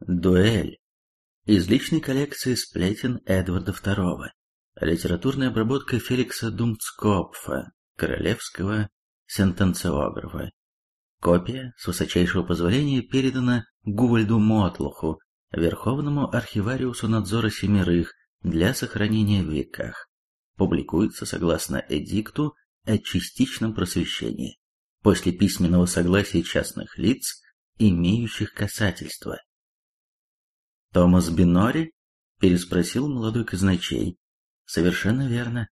Дуэль. Из личной коллекции сплетен Эдварда II. Литературная обработка Феликса Дунцкопфа, королевского сентенциографа. Копия, с высочайшего позволения, передана Гувальду Мотлоху, Верховному архивариусу надзора семерых, для сохранения в веках. Публикуется согласно эдикту о частичном просвещении, после письменного согласия частных лиц, имеющих касательство. «Томас Биннори?» – переспросил молодой казначей. «Совершенно верно.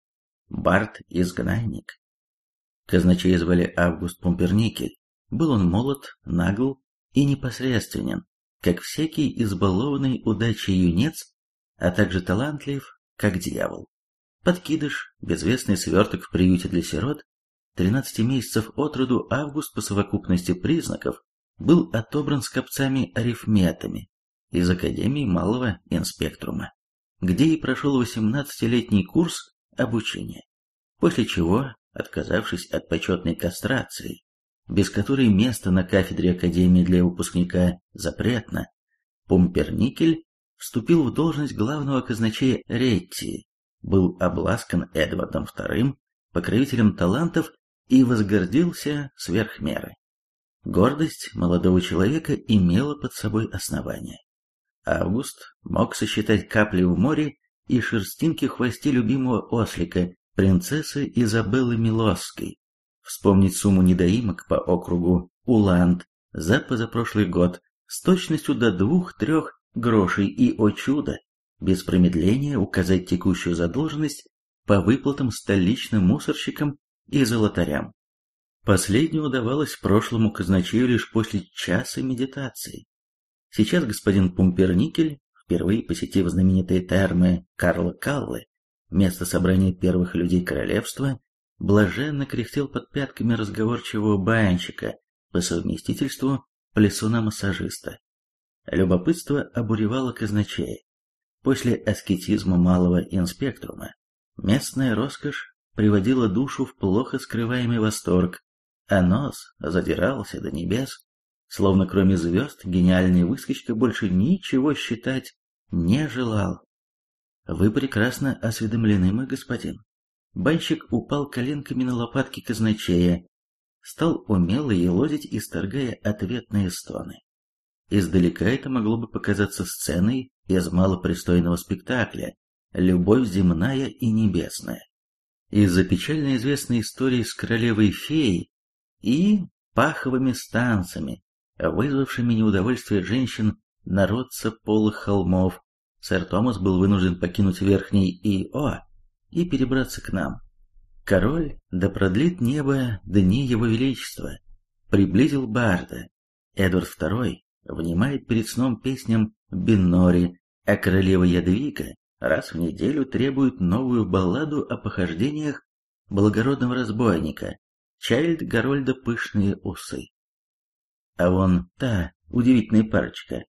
Бард-изгнанник». Казначей звали Август Пумперникель. Был он молод, нагл и непосредственен, как всякий избалованный удачей юнец, а также талантлив, как дьявол. Подкидыш, безвестный сверток в приюте для сирот, 13 месяцев от роду Август по совокупности признаков был отобран скопцами-арифметами из Академии Малого Инспектрума, где и прошел 18-летний курс обучения, после чего, отказавшись от почетной кастрации, без которой место на кафедре Академии для выпускника запретно, Пумперникель вступил в должность главного казначея Реттии, был обласкан Эдвардом II, покровителем талантов, и возгордился сверх меры. Гордость молодого человека имела под собой основание. Август мог сосчитать капли в море и шерстинки в хвосте любимого ослика, принцессы Изабеллы Милосской, вспомнить сумму недоимок по округу Уланд за позапрошлый год с точностью до 2-3 грошей и, о чудо, без промедления указать текущую задолженность по выплатам столичным мусорщикам и золотарям. Последнее удавалось прошлому казначею лишь после часа медитации. Сейчас господин Пумперникель, впервые посетив знаменитые термы Карла Каллы, место собрания первых людей королевства, блаженно кряхтел под пятками разговорчивого банщика, по совместительству плясуна-массажиста. Любопытство обуревало казначея. После аскетизма малого инспектрума местная роскошь приводила душу в плохо скрываемый восторг, а нос задирался до небес, словно кроме звезд гениальный выскочка больше ничего считать не желал. «Вы прекрасно осведомлены, мой господин». Банщик упал коленками на лопатки казначея, стал умело елозить, исторгая ответные стоны. Издалека это могло бы показаться сценой из малопристойного спектакля «Любовь земная и небесная». Из-за печально известной истории с королевой-феей и паховыми станциями, вызвавшими неудовольствие женщин народца полых холмов, сэр Томас был вынужден покинуть Верхний Ио и перебраться к нам. Король, да продлит небо дни его величества, приблизил барда. Эдвард II внимает перед сном песням Биннори, а королева Ядвига раз в неделю требует новую балладу о похождениях благородного разбойника Чайльд Гарольда «Пышные усы». А вон та удивительная парочка.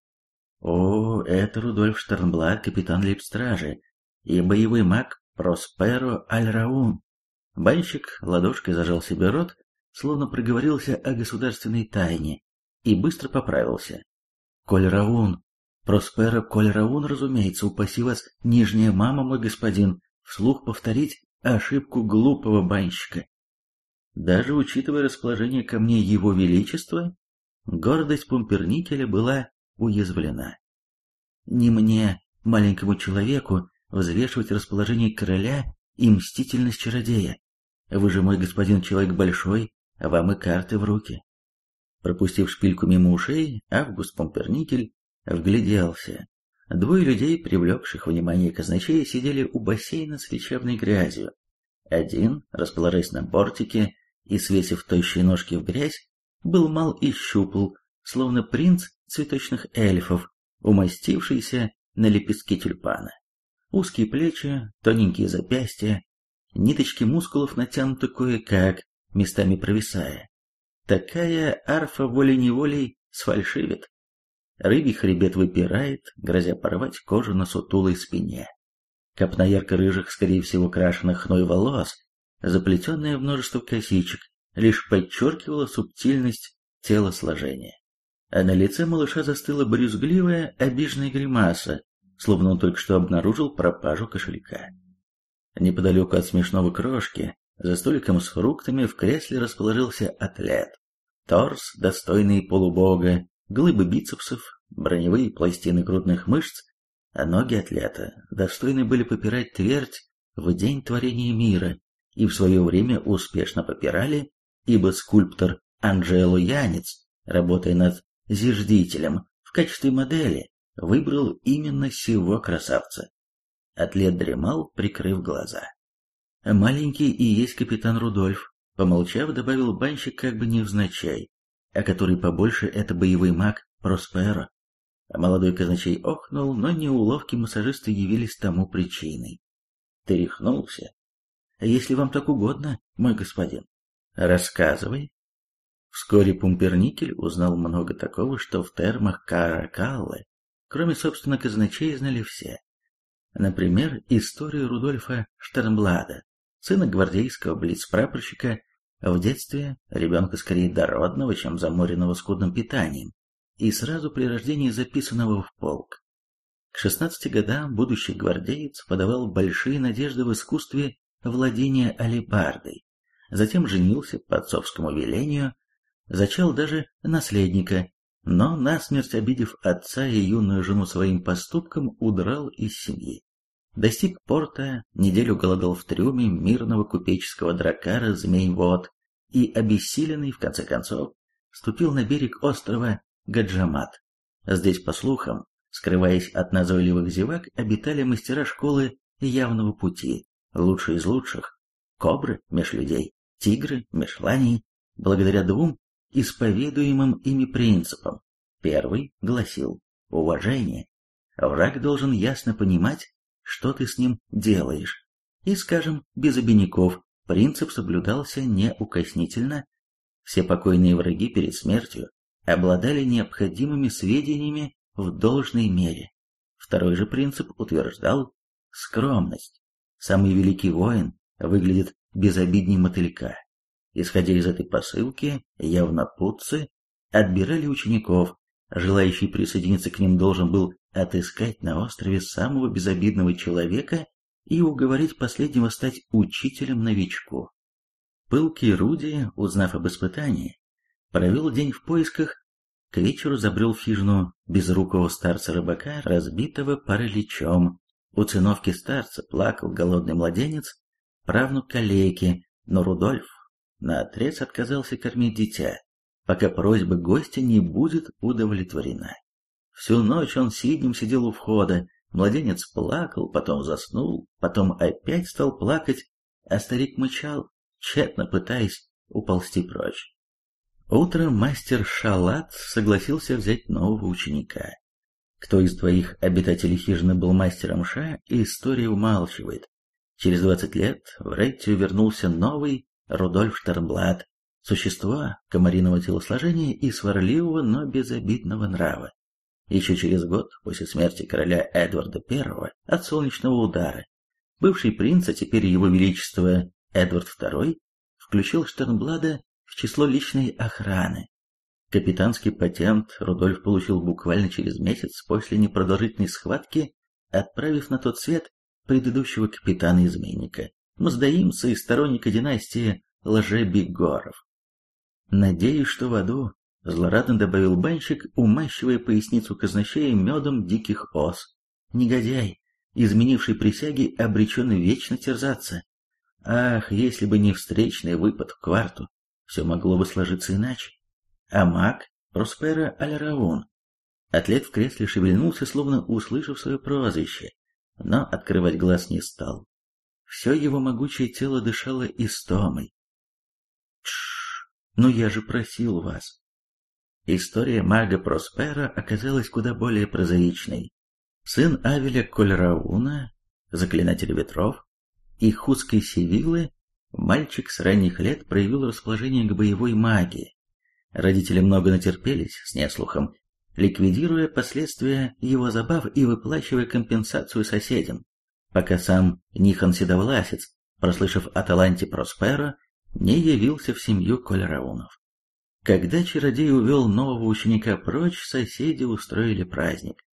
О, это Рудольф Штернблат, капитан лейб-стражи, и боевой маг Просперо Аль-Раун. Банщик ладошкой зажал себе рот, словно проговорился о государственной тайне, и быстро поправился. Коль Раун, Просперо Коль Раун, разумеется, упаси вас, нижняя мама, мой господин, вслух повторить ошибку глупого банщика. Даже учитывая расположение ко мне его величества, гордость Пумперникеля была уязвлена. Не мне, маленькому человеку, взвешивать расположение короля и мстительность чародея. Вы же, мой господин, человек большой, а вам и карты в руки. Пропустив шпильку мимо ушей, Август Пумперникель вгляделся. Двое людей, привлекших внимание казначея, сидели у бассейна с лечебной грязью. Один, расположясь на бортике и свесив тощие ножки в грязь, был мал и щупл, словно принц цветочных эльфов, умастившийся на лепестке тюльпана. Узкие плечи, тоненькие запястья, ниточки мускулов натянуты кое-как, местами провисая. Такая арфа волей-неволей сфальшивит. Рыбий хребет выпирает, грозя порвать кожу на сутулой спине. Копна ярко-рыжих, скорее всего, крашеных хной волос, заплетенная в множество косичек, лишь подчеркивала субтильность телосложения. А на лице малыша застыла брюзгливая, обиженная гримаса, словно он только что обнаружил пропажу кошелька. Неподалеку от смешного крошки, за столиком с фруктами, в кресле расположился атлет. Торс, достойный полубога, глыбы бицепсов, броневые пластины грудных мышц, а ноги атлета достойны были попирать твердь в день творения мира, и в свое время успешно попирали, ибо скульптор Анджело Янец, работая над зиждителем в качестве модели, выбрал именно сего красавца. Атлет дремал, прикрыв глаза. «Маленький и есть капитан Рудольф», — помолчав, добавил банщик как бы невзначай, а который побольше — это боевой маг Просперо. А молодой казначей охнул, но неуловки массажиста явились тому причиной. «Ты рехнулся? Если вам так угодно, мой господин. Рассказывай». Вскоре Пумперникель узнал много такого, что в термах Каракаллы, кроме, собственно, казначей, знали все. Например, историю Рудольфа Штернблада, сына гвардейского блиц-прапорщика, в детстве ребенка скорее дородного, чем заморенного скудным питанием, и сразу при рождении записанного в полк. К 16 годам будущий гвардеец подавал большие надежды в искусстве владения алебардой, затем женился по отцовскому велению, зачал даже наследника, но, насмерть обидев отца и юную жену своим поступком, удрал из семьи. Достиг порта, неделю голодал в трюме мирного купеческого дракара Змей-Вод и, обессиленный, в конце концов, ступил на берег острова Гаджамат. Здесь, по слухам, скрываясь от назойливых зевак, обитали мастера школы явного пути, лучшие из лучших, кобры меж людей, тигры меж ланей, благодаря двум исповедуемым ими принципам. Первый гласил: уважение. Враг должен ясно понимать, что ты с ним делаешь. И, скажем, без обиняков, принцип соблюдался неукоснительно. Все покойные враги перед смертью обладали необходимыми сведениями в должной мере. Второй же принцип утверждал скромность. Самый великий воин выглядит безобидней мотылька. Исходя из этой посылки, явнопутцы отбирали учеников, желающий присоединиться к ним должен был отыскать на острове самого безобидного человека и уговорить последнего стать учителем новичку. Пылкий Руди, узнав об испытании, провел день в поисках, к вечеру забрел в хижину безрукого старца-рыбака, разбитого параличом. У циновки старца плакал голодный младенец, правнук калеки, но Рудольф наотрез отказался кормить дитя, пока просьба гостя не будет удовлетворена. Всю ночь он сиднем сидел у входа, младенец плакал, потом заснул, потом опять стал плакать, а старик мычал, тщетно пытаясь уползти прочь. Утром мастер Шалат согласился взять нового ученика. Кто из твоих обитателей хижины был мастером Ша, история умалчивает. Через 20 лет в Реттию вернулся новый Рудольф Штернблад, существо комариного телосложения и сварливого, но безобидного нрава. Еще через год после смерти короля Эдварда I от солнечного удара, бывший принц, а теперь его величество Эдвард II, включил Штернблада в число личной охраны. Капитанский патент Рудольф получил буквально через месяц после непродолжительной схватки, отправив на тот свет предыдущего капитана-изменника, мздоимца и сторонника династии Лже-Бигоров. «Надеюсь, что в аду», — злорадно добавил банщик, умащивая поясницу казначея медом диких ос. «Негодяй, изменивший присяги, обречен вечно терзаться. Ах, если бы не встречный выпад в кварту, все могло бы сложиться иначе. А маг Просперо Аль-Раун». Атлет в кресле шевельнулся, словно услышав свое прозвище, но открывать глаз не стал. Все его могучее тело дышало истомой. «Тш, ну я же просил вас». История мага Просперо оказалась куда более прозаичной. Сын Авеля Коль-Рауна, заклинателя ветров, и худской Севилы, мальчик с ранних лет проявил расположение к боевой магии. Родители много натерпелись с неслухом, ликвидируя последствия его забав и выплачивая компенсацию соседям, пока сам Нихан Седовласец, прослышав о таланте Просперо, не явился в семью Коль-Раунов. Когда чародей увел нового ученика прочь, соседи устроили праздник.